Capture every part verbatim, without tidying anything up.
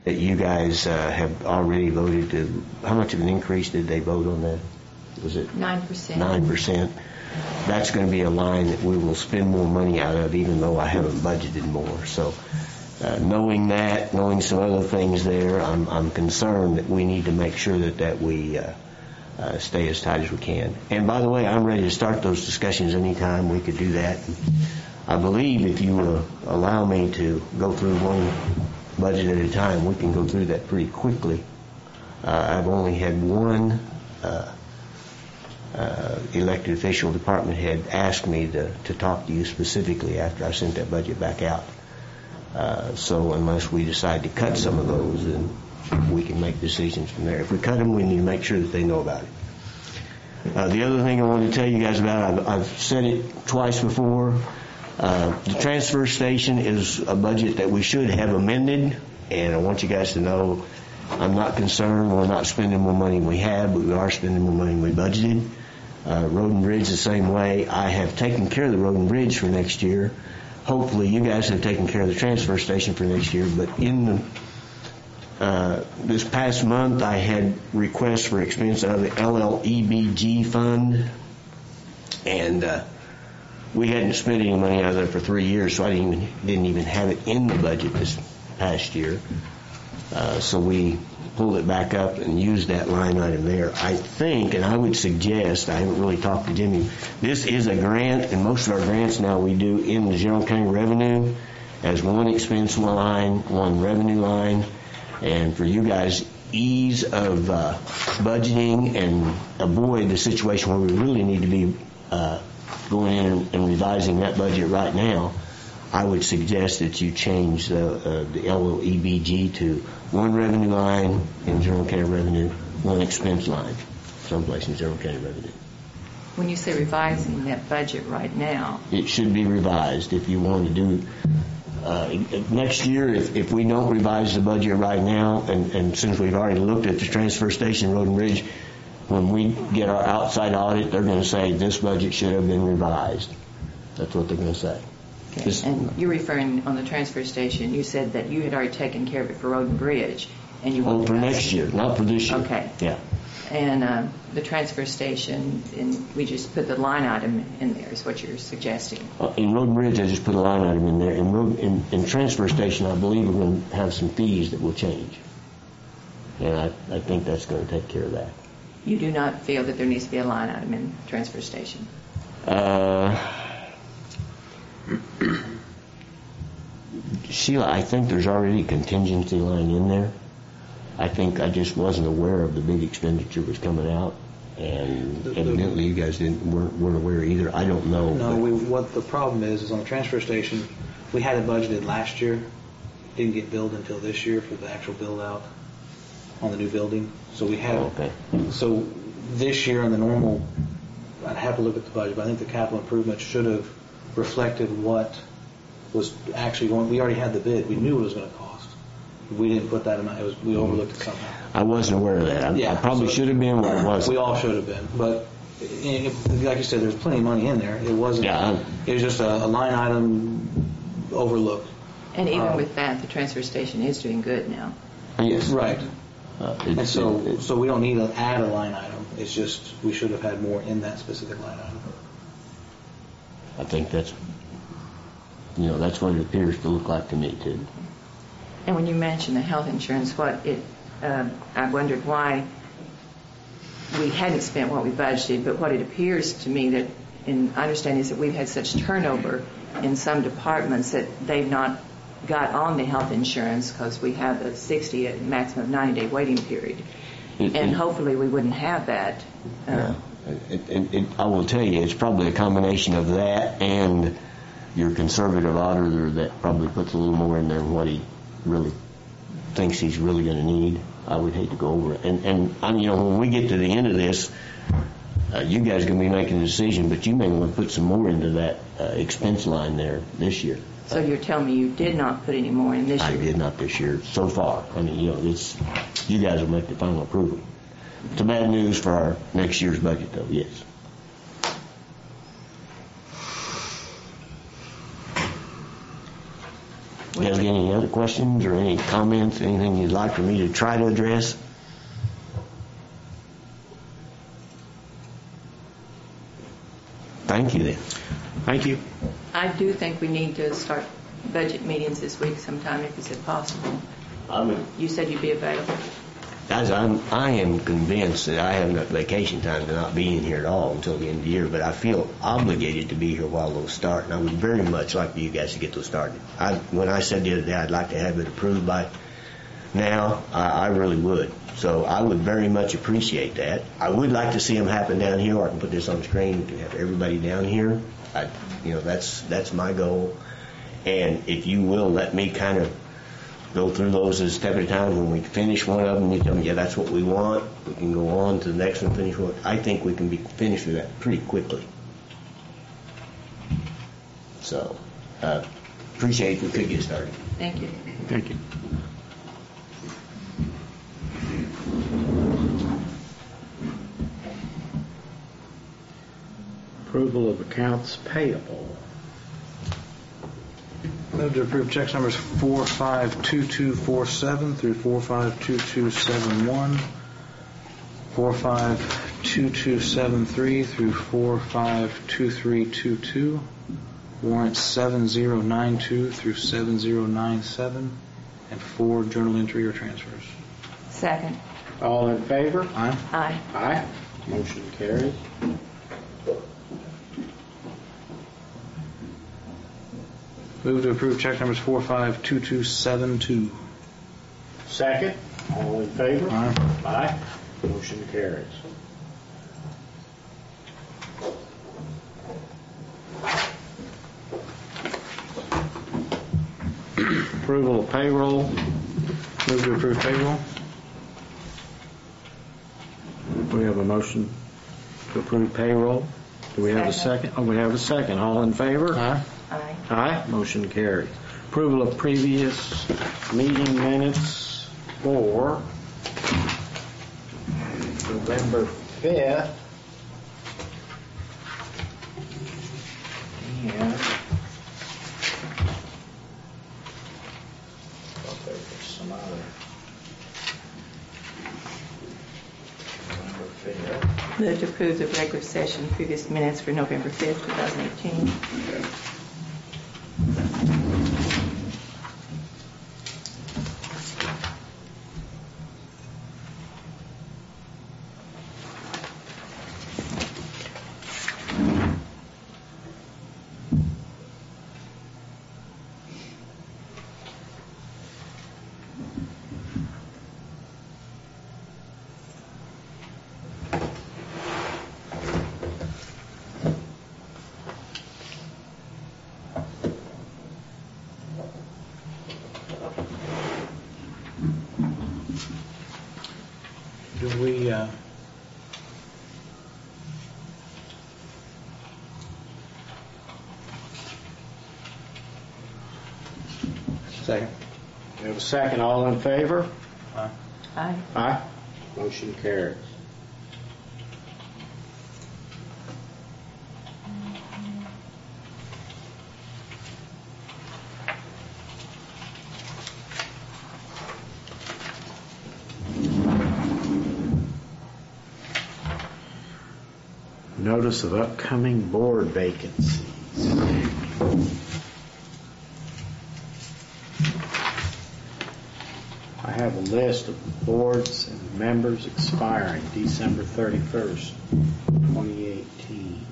that you guys uh, have already voted to. How much of an increase did they vote on that? Was it nine percent? Nine percent. That's going to be a line that we will spend more money out of, even though I haven't budgeted more. So, uh, knowing that, knowing some other things there, I'm, I'm concerned that we need to make sure that that we uh, uh, stay as tight as we can. And by the way, I'm ready to start those discussions anytime. We could do that. I believe if you uh, allow me to go through one budget at a time, we can go through that pretty quickly. Uh, I've only had one uh, uh, elected official, department head, ask me to, to talk to you specifically after I sent that budget back out. Uh, so unless we decide to cut some of those, then we can make decisions from there. If we cut them, we need to make sure that they know about it. Uh, the other thing I want to tell you guys about, I've, I've said it twice before, uh, the transfer station is a budget that we should have amended, and I want you guys to know I'm not concerned. We're not spending more money than we have, but we are spending more money than we budgeted. Uh, road and bridge the same way. I have taken care of the road and bridge for next year. Hopefully you guys have taken care of the transfer station for next year, but in the uh, this past month I had requests for expense out of the L L E B G fund, and uh, we hadn't spent any money out of there for three years, so I didn't even, didn't even have it in the budget this past year. Uh, so we pulled it back up and used that line item there. I think, and I would suggest, I haven't really talked to Jimmy, this is a grant, and most of our grants now we do in the general county revenue as one expense line, one revenue line, and for you guys, ease of uh, budgeting and avoid the situation where we really need to be uh, going in and, and revising that budget right now, I would suggest that you change the, uh, the L O E B G to one revenue line in general county revenue, one expense line, someplace in general county revenue. When you say revising that budget right now, it should be revised. If you want to do uh, next year, if, if we don't revise the budget right now, and, and since we've already looked at the transfer station, road and bridge, when we get our outside audit, they're going to say this budget should have been revised. That's what they're going to say. Okay. And you're referring on the transfer station, you said that you had already taken care of it for road and bridge. And you oh, for next year, not for this year. Okay. Yeah. And uh, the transfer station, and we just put the line item in there is what you're suggesting. Uh, in road and bridge, I just put a line item in there. In, road, in, in transfer station, I believe we're going to have some fees that will change. And I, I think that's going to take care of that. You do not feel that there needs to be a line item in transfer station? Uh... Sheila, I think there's already a contingency line in there. I think I just wasn't aware of the big expenditure was coming out, and the, evidently you guys didn't weren't, weren't aware either. I don't know. No, we, what the problem is is on the transfer station, we had it budgeted last year, didn't get billed until this year for the actual build out on the new building. So we had. Oh, okay. So this year on the normal, I'd have to look at the budget, but I think the capital improvement should have reflected what was actually going. We already had the bid. We knew what it was going to cost. We didn't put that amount. It was we overlooked it somehow. I wasn't aware of that. I, yeah, I probably so should have been where I was. We all should have been, but it, like you said, there's plenty of money in there. It wasn't. Yeah, it was just a, a line item overlooked. And even um, with that, the transfer station is doing good now. Yes. Right. Uh, and so, it, it, so we don't need to add a line item. It's just we should have had more in that specific line item. I think that's. You know, that's what it appears to look like to me, too. And when you mentioned the health insurance, what it, uh, I wondered why we hadn't spent what we budgeted, but what it appears to me that, in understanding is that we've had such turnover in some departments that they've not got on the health insurance because we have a sixty, a maximum ninety day waiting period. It, and it, hopefully we wouldn't have that. Uh, yeah. It, it, it, I will tell you, it's probably a combination of that and your conservative auditor that probably puts a little more in there than what he really thinks he's really going to need. I would hate to go over it. And, and I mean, you know, when we get to the end of this, uh, you guys are going to be making a decision, but you may want to put some more into that uh, expense line there this year. So you're telling me you did not put any more in this year? I did not this year, so far. I mean, you know, it's, you guys will make the final approval. It's bad news for our next year's budget, though, yes. You guys got any other questions or any comments, anything you'd like for me to try to address? Thank you then. Thank you. I do think we need to start budget meetings this week sometime, if it's possible. I would. You said you'd be available. Guys, I'm, I am convinced that I have enough vacation time to not be in here at all until the end of the year, but I feel obligated to be here while those start, and I would very much like for you guys to get those started. I, when I said the other day I'd like to have it approved by now, I, I really would. So I would very much appreciate that. I would like to see them happen down here, or I can put this on the screen to have everybody down here. I, you know, that's that's my goal. And if you will let me kind of go through those as a step at a time. When we finish one of them, you tell me, yeah, that's what we want. We can go on to the next one, finish one. I think we can be finished with that pretty quickly. So, uh, appreciate if we could get started. Thank you. Thank you. Approval of accounts payable. Move to approve checks numbers four five two two four seven through four five two two seven one, four five two two seven three through four five two three two two, warrant seven zero nine two through seven zero nine seven, and four journal entry or transfers. Second. All in favor? Aye. Aye. Aye. Motion carries. Move to approve check numbers four five two two seven two. Second. All in favor? Aye. Aye. Motion carries. Approval of payroll. Move to approve payroll. We have a motion to approve payroll. Do we have a second? Oh, we have a second. All in favor? Aye. Aye. Aye. Motion carries. Approval of previous meeting minutes for November fifth. And thought there was some other. November fifth. Move to approve the regular session previous minutes for November fifth, twenty eighteen. Do we, uh, second? We have a second. All in favor? Aye. Aye. Aye. Motion carries. Notice of upcoming board vacancies. I have a list of boards and members expiring December thirty-first, twenty eighteen.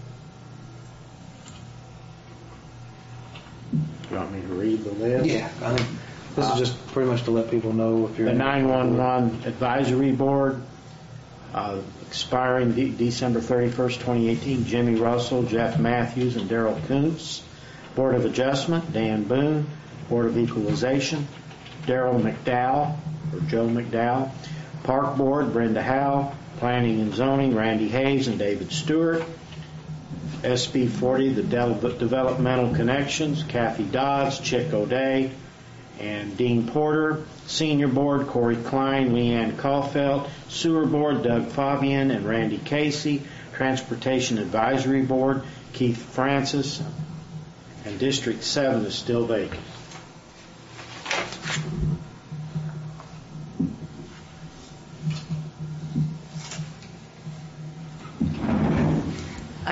You want me to read the list? Yeah, I think this is just pretty much to let people know if you're... The nine one one Advisory Board, uh, expiring de- December thirty-first, twenty eighteen, Jimmy Russell, Jeff Matthews, and Darrell Kuntz. Board of Adjustment, Dan Boone. Board of Equalization, Darrell McDowell, or Joe McDowell. Park Board, Brenda Howe. Planning and Zoning, Randy Hayes and David Stewart. S B forty, the De- Developmental Connections, Kathy Dodds, Chick O'Day, and Dean Porter. Senior Board, Corey Klein, Leanne Caulfield. Sewer Board, Doug Fabian and Randy Casey. Transportation Advisory Board, Keith Francis. And District seven is still vacant.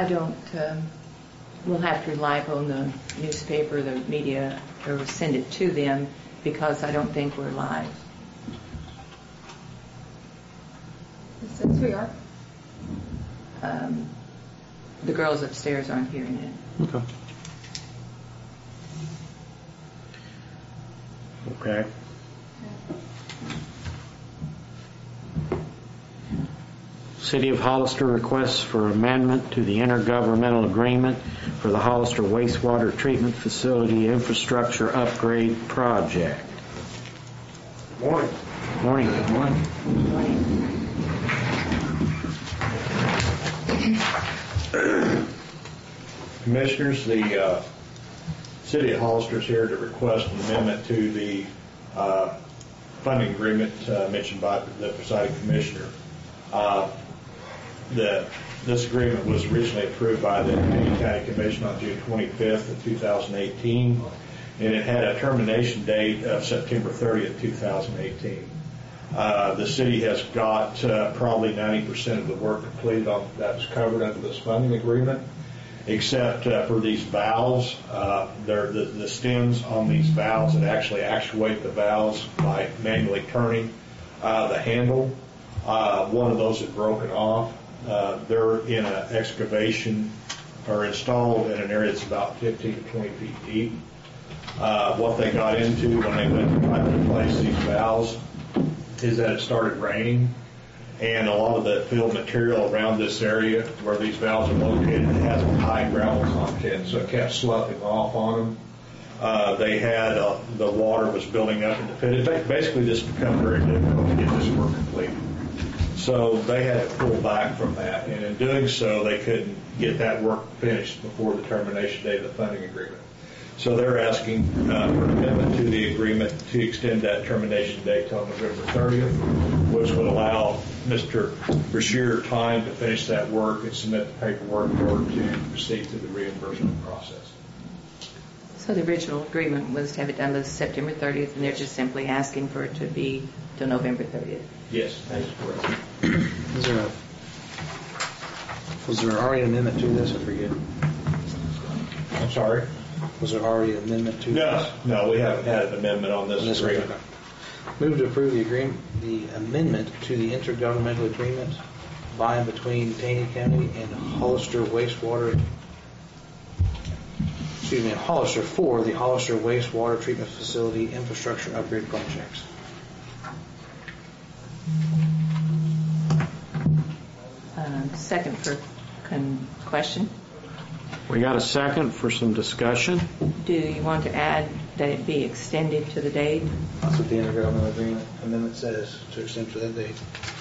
I don't, um, we'll have to rely upon the newspaper, the media, or send it to them because I don't think we're live. Since we are. Um, the girls upstairs aren't hearing it. Okay. Okay. City of Hollister requests for amendment to the intergovernmental agreement for the Hollister wastewater treatment facility infrastructure upgrade project. Morning. Morning. Morning. Commissioners, the uh, City of Hollister is here to request an amendment to the uh, funding agreement uh, mentioned by the presiding commissioner. Uh, the, this agreement was originally approved by the Taney County Commission on June twenty-fifth of two thousand eighteen, and it had a termination date of September thirtieth, two thousand eighteen. Uh, the city has got uh, probably ninety percent of the work completed on that was covered under this funding agreement, except uh, for these valves. Uh, they're the, the stems on these valves that actually actuate the valves by manually turning uh, the handle. Uh, one of those had broken off. Uh, they're in an excavation or installed in an area that's about fifteen to twenty feet deep. Uh, what they got into when they went to try to replace these valves is that it started raining, and a lot of the filled material around this area where these valves are located has a high gravel content, so it kept sloughing off on them. Uh, they had, uh, the water was building up in the pit. It basically just become very difficult to get this work completed. So they had to pull back from that, and in doing so, they couldn't get that work finished before the termination date of the funding agreement. So they're asking uh, for an amendment to the agreement to extend that termination date till November thirtieth, which would allow Mister Brashear time to finish that work and submit the paperwork in order to proceed to the reimbursement process. So the original agreement was to have it done by September thirtieth, and they're just simply asking for it to be till November thirtieth. Yes, that is correct. Is there a, was there already an amendment to this? I forget. I'm sorry? Was there already an amendment to No, this? no, we haven't had an amendment on this, This agreement. agreement. Move to approve the agreement, the amendment to the intergovernmental agreement by and between Taney County and Hollister wastewater, excuse me, and Hollister for the Hollister wastewater treatment facility infrastructure upgrade projects. Um, second for con- question. We got a second for some discussion. Do you want to add that it be extended to the date? That's what the intergovernmental agreement amendment says, to extend to that date.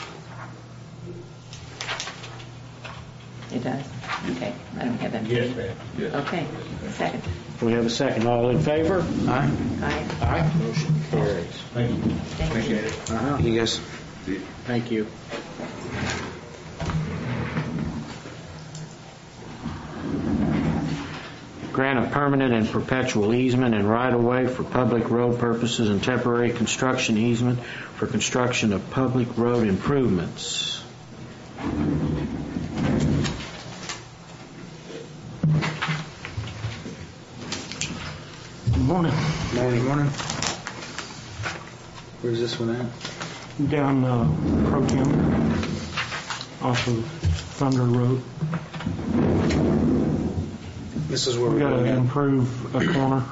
It does? Okay. I don't have that. Yes, ma'am. Yes. Okay. Second. We have a second. All in favor? Aye. Aye. Aye. Motion carries. Thank you. Thank you. Appreciate it. Uh-huh. You guys. Thank you. Grant a permanent and perpetual easement and right-of-way for public road purposes and temporary construction easement for construction of public road improvements. Good morning. Morning, morning. Where's this one at? Down uh, Protem off of Thunder Road. This is where We we're got to going at. improve a corner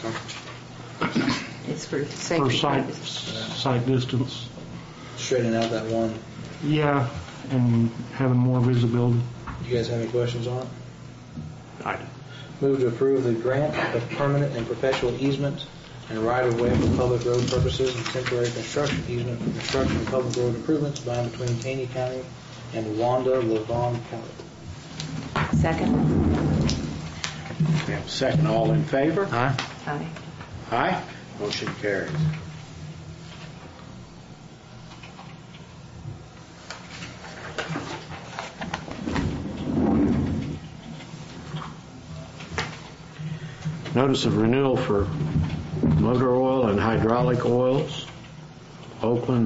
It's for for safety sight, purposes. sight distance. Straighten out that one. Yeah, and having more visibility. You guys have any questions on it? I Move to approve the grant of permanent and perpetual easement and right-of-way for public road purposes and temporary construction easement for construction of public road improvements by and between Taney County and Wanda Levon County. Second. We have a second. All in favor? Aye. Aye. Aye. Motion carries. Notice of renewal for motor oil and hydraulic oils, Oakland